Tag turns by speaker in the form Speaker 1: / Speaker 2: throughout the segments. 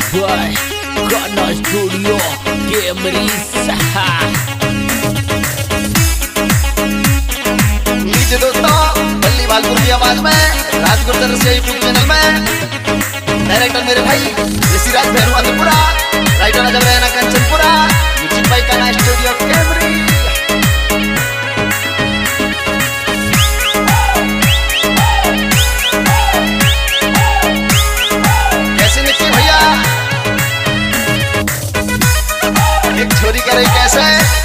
Speaker 1: by Ghana Studio Cameries।
Speaker 2: लीजिए दोस्तों, बल्ली भालपुर की आवाज में राजगुरुदर से यूट्यूब चैनल में डायरेक्टर मेरे भाई ऋषिराज भैरवादपुरा, राइटर नजर रहना कंचनपुरा, म्यूजिक बाय गाना स्टूडियो कैमरी। कैसे निकले भैया, एक छोरी करे कैसे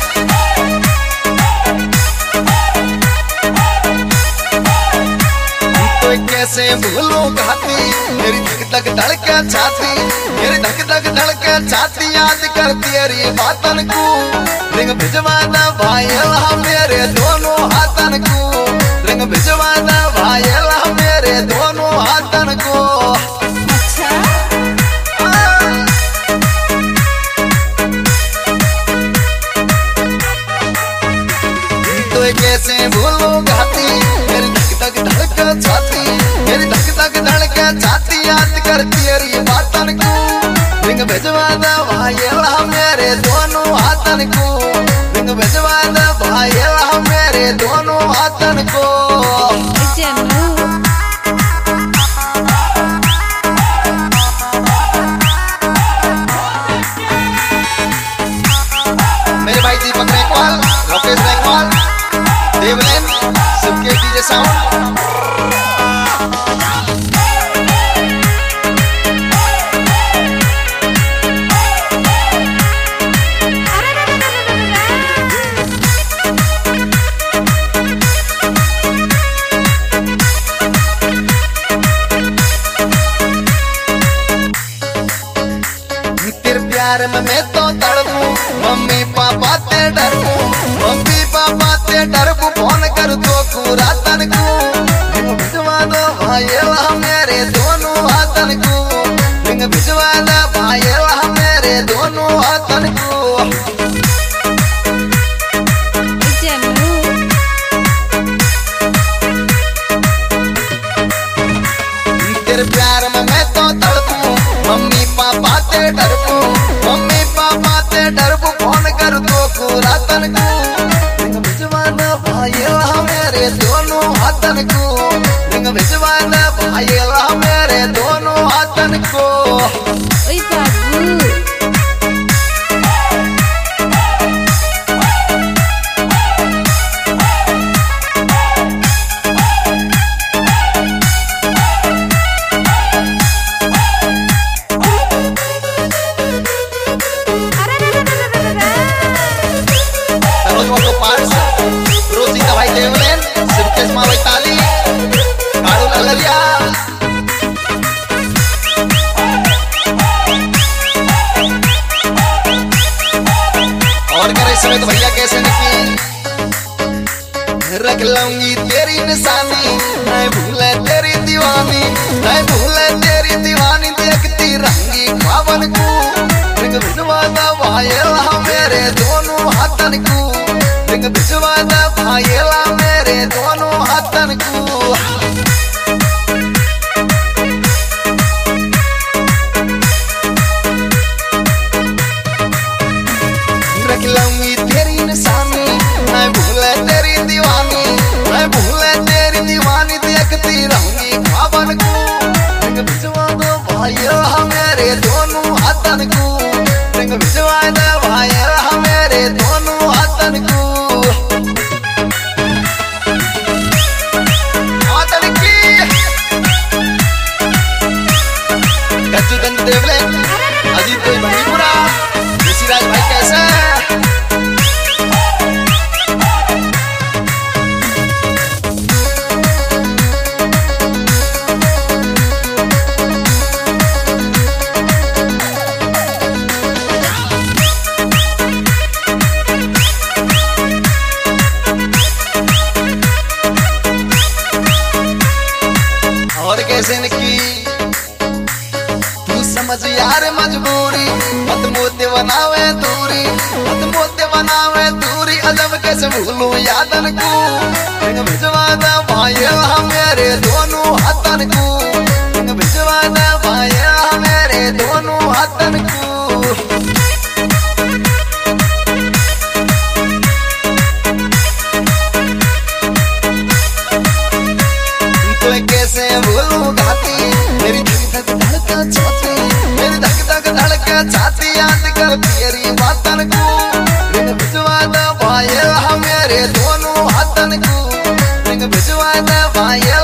Speaker 2: कैसे भूलो घाती मेरी धक धक धड़के छाती, मेरी धक धक धड़के छाती याद कर तेरी बातन को रिंग भिजवाना भाईला मेरे दोनों हाथन को, रिंग भिजवाना भाईला मेरे दोनों हाथन को।
Speaker 3: अच्छा
Speaker 2: तो कैसे भूलो घाती मेरी धक धक धड़के छाती, मेरी धक धक धड़के छाती याद कर तेरी बातन को रिंग भिजवाना भाईला मेरे दोनों हाथन को, रिंग भिजवाना भाईला मेरे दोनों हाथन को। मेरे भाई दीपक रेखवाल, लोकेश रेखवाल, देवलेन, सबके डीजे साउंड। तेरे प्यार में मैं तो तड़पू, मम्मी पापा ते डरबू, मम्मी पापा ते डरबू, फोन कर दो पूरा तन को रिंग भिजवा दो भाईला मेरे दोनों हाथन को, रिंग भिजवा दो भाईला मेरे दोनों हाथन को। तेरे प्यार में मैं तो तड़पू, मम्मी पापा ते डरबू, मम्मी पापा ते डरबू, फोन कर दो पूरा तन को रिंग भिजवाना भाईला मेरे दोनों हाथन को, रिंग भिजवाना भाईला मेरे दोनों हाथन को।
Speaker 3: ओए बाबू
Speaker 2: रोजीता भाई देवलेन, शिवकेश माँ भाई ताली, काड़ू ललरिया। और करे समय तो भैया कैसे निकली, रख लूंगी तेरी निशानी, मैं भूले तेरी दीवानी, मैं भूले तेरी दीवानी, देखती रंगी ख्वाबन को रिंग भिजवाना भाईला मेरे दोनों हाथन को, रिंग भिजवाना भाईला मेरे दोनों हाथन को। रख लूंगी तेरी निशानी, मैं भूले तेरी दीवानी, मैं भूले तेरी दीवानी, देखती रहूंगी ख्वाबन को रिंग भिजवाना भाईला मेरे दोनों हाथन को, रिंग भिजवाना भाईला मेरे दोनों हाथन को। देवलेन, अजीत भाई भंगीपुरा, ऋषिराज भाई कैसे और कैसे निकी समझ यार मजबूरी, मत मोते बनावे दूरी, मत मोते बनावे दूरी, अजब कैसे भूलूं यादन को रिंग भिजवाना भाईला मेरे दोनों हाथन को, रिंग भिजवाना भाईला मेरे दोनों हाथ के छाती याद कर तेरी बातन को रिंग भिजवा दे भाई मेरे दोनों हाथन को रिंग भिजवा दे भाई